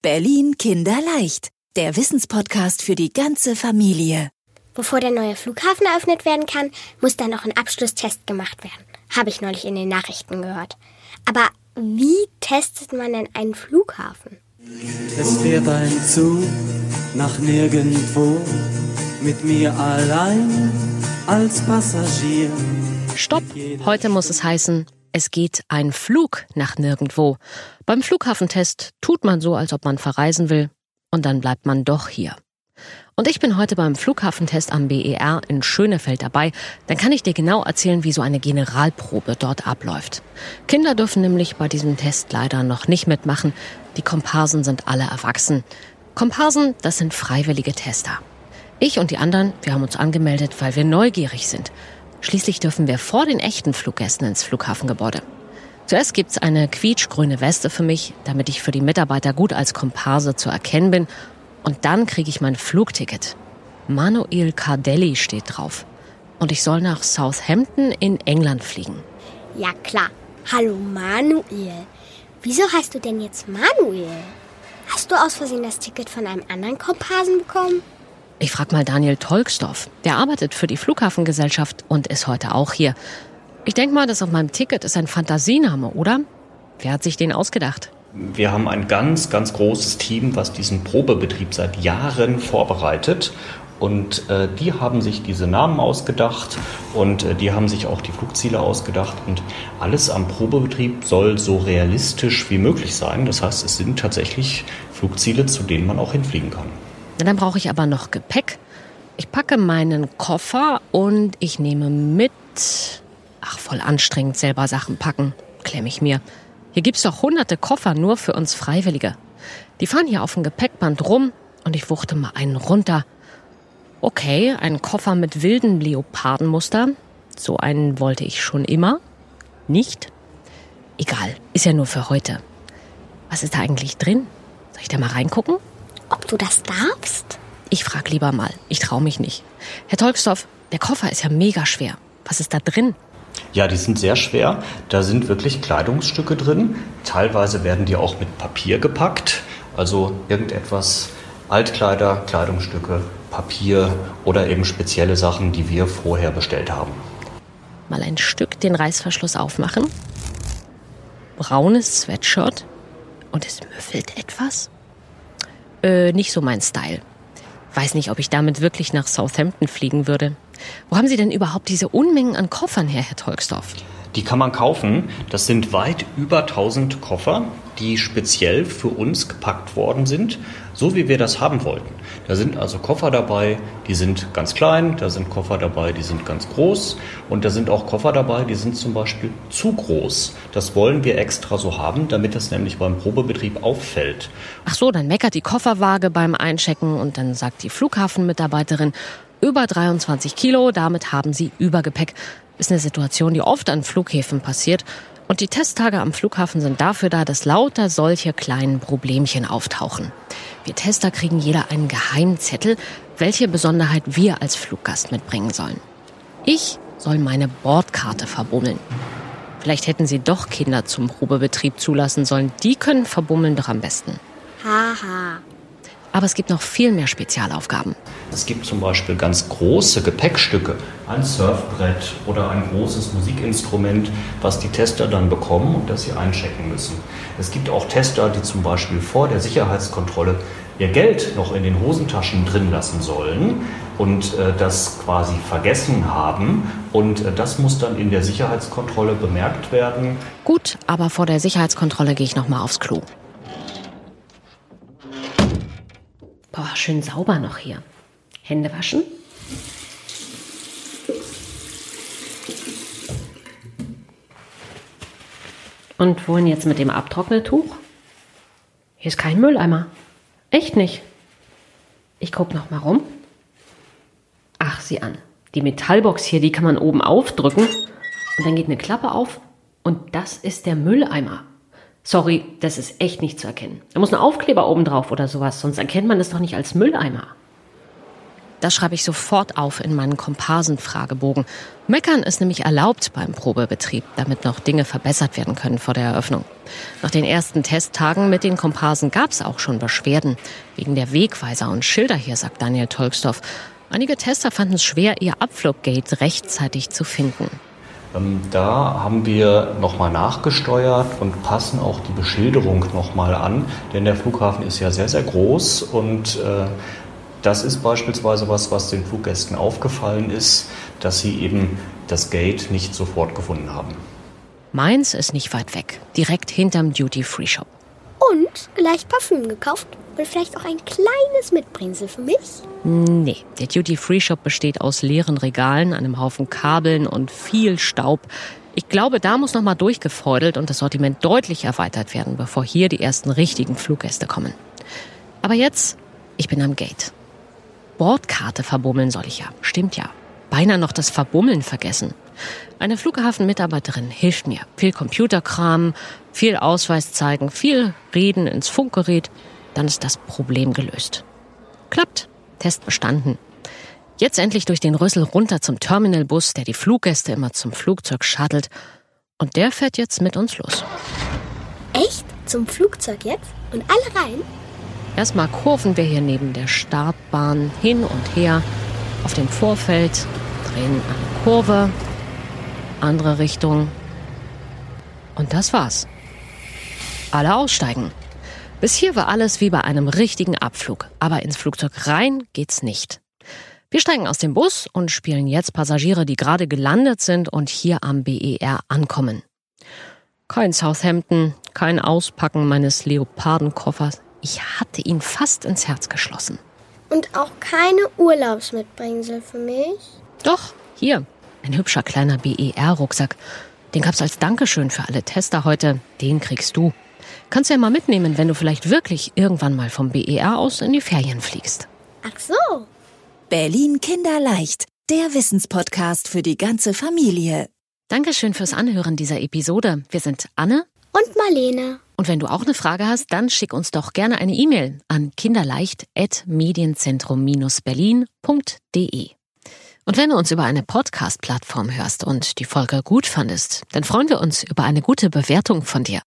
Berlin Kinderleicht, der Wissenspodcast für die ganze Familie. Bevor der neue Flughafen eröffnet werden kann, muss da noch ein Abschlusstest gemacht werden. Habe ich neulich in den Nachrichten gehört. Aber wie testet man denn einen Flughafen? Es fährt ein Zug nach nirgendwo, mit mir allein als Passagier. Stopp! Heute muss es heißen, es geht ein Flug nach nirgendwo. Beim Flughafentest tut man so, als ob man verreisen will, und dann bleibt man doch hier. Und ich bin heute beim Flughafentest am BER in Schönefeld dabei. Dann kann ich dir genau erzählen, wie so eine Generalprobe dort abläuft. Kinder dürfen nämlich bei diesem Test leider noch nicht mitmachen. Die Komparsen sind alle erwachsen. Komparsen, das sind freiwillige Tester. Ich und die anderen, wir haben uns angemeldet, weil wir neugierig sind. Schließlich dürfen wir vor den echten Fluggästen ins Flughafengebäude. Zuerst gibt's eine quietschgrüne Weste für mich, damit ich für die Mitarbeiter gut als Komparse zu erkennen bin. Und dann kriege ich mein Flugticket. Manuel Cardelli steht drauf. Und ich soll nach Southampton in England fliegen. Ja klar. Hallo Manuel. Wieso heißt du denn jetzt Manuel? Hast du aus Versehen das Ticket von einem anderen Komparsen bekommen? Ich frag mal Daniel Tolksdorf. Der arbeitet für die Flughafengesellschaft und ist heute auch hier. Ich denke mal, das auf meinem Ticket ist ein Fantasiename, oder? Wer hat sich den ausgedacht? Wir haben ein ganz, ganz großes Team, was diesen Probebetrieb seit Jahren vorbereitet. Und die haben sich diese Namen ausgedacht und die haben sich auch die Flugziele ausgedacht. Und alles am Probebetrieb soll so realistisch wie möglich sein. Das heißt, es sind tatsächlich Flugziele, zu denen man auch hinfliegen kann. Na, dann brauche ich aber noch Gepäck. Ich packe meinen Koffer und ich nehme mit... Ach, voll anstrengend, selber Sachen packen, klemme ich mir. Hier gibt's doch hunderte Koffer nur für uns Freiwillige. Die fahren hier auf dem Gepäckband rum und ich wuchte mal einen runter. Okay, ein Koffer mit wilden Leopardenmuster. So einen wollte ich schon immer. Nicht? Egal, ist ja nur für heute. Was ist da eigentlich drin? Soll ich da mal reingucken? Ob du das darfst? Ich frag lieber mal, ich traue mich nicht. Herr Tolksdorf, der Koffer ist ja mega schwer. Was ist da drin? Ja, die sind sehr schwer. Da sind wirklich Kleidungsstücke drin. Teilweise werden die auch mit Papier gepackt. Also irgendetwas, Altkleider, Kleidungsstücke, Papier oder eben spezielle Sachen, die wir vorher bestellt haben. Mal ein Stück den Reißverschluss aufmachen. Braunes Sweatshirt. Und es müffelt etwas. Nicht so mein Style. Weiß nicht, ob ich damit wirklich nach Southampton fliegen würde. Wo haben Sie denn überhaupt diese Unmengen an Koffern her, Herr Tolksdorf? Die kann man kaufen. Das sind weit über 1000 Koffer, die speziell für uns gepackt worden sind, so wie wir das haben wollten. Da sind also Koffer dabei, die sind ganz klein, da sind Koffer dabei, die sind ganz groß und da sind auch Koffer dabei, die sind zum Beispiel zu groß. Das wollen wir extra so haben, damit das nämlich beim Probebetrieb auffällt. Ach so, dann meckert die Kofferwaage beim Einchecken und dann sagt die Flughafenmitarbeiterin, über 23 Kilo, damit haben Sie Übergepäck. Ist eine Situation, die oft an Flughäfen passiert. Und die Testtage am Flughafen sind dafür da, dass lauter solche kleinen Problemchen auftauchen. Wir Tester kriegen jeder einen Geheimzettel, welche Besonderheit wir als Fluggast mitbringen sollen. Ich soll meine Bordkarte verbummeln. Vielleicht hätten Sie doch Kinder zum Probebetrieb zulassen sollen. Die können verbummeln doch am besten. Haha. Aber es gibt noch viel mehr Spezialaufgaben. Es gibt zum Beispiel ganz große Gepäckstücke, ein Surfbrett oder ein großes Musikinstrument, was die Tester dann bekommen und das sie einchecken müssen. Es gibt auch Tester, die zum Beispiel vor der Sicherheitskontrolle ihr Geld noch in den Hosentaschen drin lassen sollen und das quasi vergessen haben. Und das muss dann in der Sicherheitskontrolle bemerkt werden. Gut, aber vor der Sicherheitskontrolle gehe ich noch mal aufs Klo. Boah, schön sauber noch hier. Hände waschen. Und wohin jetzt mit dem Abtrocknetuch? Hier ist kein Mülleimer. Echt nicht. Ich gucke noch mal rum. Ach, sieh an. Die Metallbox hier, die kann man oben aufdrücken. Und dann geht eine Klappe auf. Und das ist der Mülleimer. Sorry, das ist echt nicht zu erkennen. Da muss ein Aufkleber oben drauf oder sowas, sonst erkennt man das doch nicht als Mülleimer. Das schreibe ich sofort auf in meinen Komparsen-Fragebogen. Meckern ist nämlich erlaubt beim Probebetrieb, damit noch Dinge verbessert werden können vor der Eröffnung. Nach den ersten Testtagen mit den Komparsen gab es auch schon Beschwerden. Wegen der Wegweiser und Schilder hier, sagt Daniel Tolksdorf. Einige Tester fanden es schwer, ihr Abfluggate rechtzeitig zu finden. Da haben wir nochmal nachgesteuert und passen auch die Beschilderung nochmal an. Denn der Flughafen ist ja sehr, sehr groß und das ist beispielsweise was den Fluggästen aufgefallen ist, dass sie eben das Gate nicht sofort gefunden haben. Meins ist nicht weit weg, direkt hinterm Duty-Free-Shop. Und gleich Parfüm gekauft und vielleicht auch ein kleines Mitbringsel für mich? Nee, der Duty-Free-Shop besteht aus leeren Regalen, einem Haufen Kabeln und viel Staub. Ich glaube, da muss noch mal durchgefeudelt und das Sortiment deutlich erweitert werden, bevor hier die ersten richtigen Fluggäste kommen. Aber jetzt, ich bin am Gate. Bordkarte verbummeln soll ich ja, stimmt ja. Beinahe noch das Verbummeln vergessen. Eine Flughafenmitarbeiterin hilft mir. Viel Computerkram, viel Ausweis zeigen, viel Reden ins Funkgerät. Dann ist das Problem gelöst. Klappt. Test bestanden. Jetzt endlich durch den Rüssel runter zum Terminalbus, der die Fluggäste immer zum Flugzeug shuttelt. Und der fährt jetzt mit uns los. Echt? Zum Flugzeug jetzt? Und alle rein? Erstmal kurven wir hier neben der Startbahn hin und her auf dem Vorfeld, drehen eine Kurve, andere Richtung. Und das war's. Alle aussteigen. Bis hier war alles wie bei einem richtigen Abflug. Aber ins Flugzeug rein geht's nicht. Wir steigen aus dem Bus und spielen jetzt Passagiere, die gerade gelandet sind und hier am BER ankommen. Kein Southampton, kein Auspacken meines Leopardenkoffers. Ich hatte ihn fast ins Herz geschlossen. Und auch keine Urlaubsmitbringsel für mich? Doch, hier. Ein hübscher kleiner BER-Rucksack. Den gab's als Dankeschön für alle Tester heute. Den kriegst du. Kannst du ja mal mitnehmen, wenn du vielleicht wirklich irgendwann mal vom BER aus in die Ferien fliegst. Ach so. Berlin Kinderleicht, der Wissenspodcast für die ganze Familie. Dankeschön fürs Anhören dieser Episode. Wir sind Anne Und Marlene. Und wenn du auch eine Frage hast, dann schick uns doch gerne eine E-Mail an kinderleicht@medienzentrum-berlin.de. Und wenn du uns über eine Podcast-Plattform hörst und die Folge gut fandest, dann freuen wir uns über eine gute Bewertung von dir.